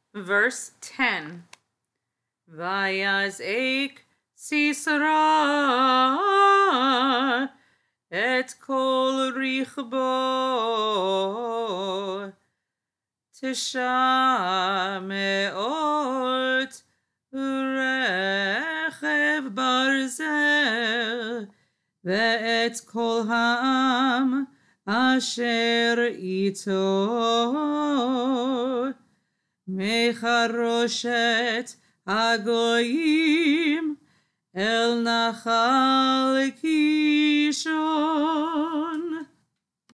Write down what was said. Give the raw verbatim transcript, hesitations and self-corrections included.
Verse ten. Vayazek Sisera et kol richbo tisha meot rechev barzel ve'et kol ha'am asher ito mecharoshet hagoyim el nachal kishon.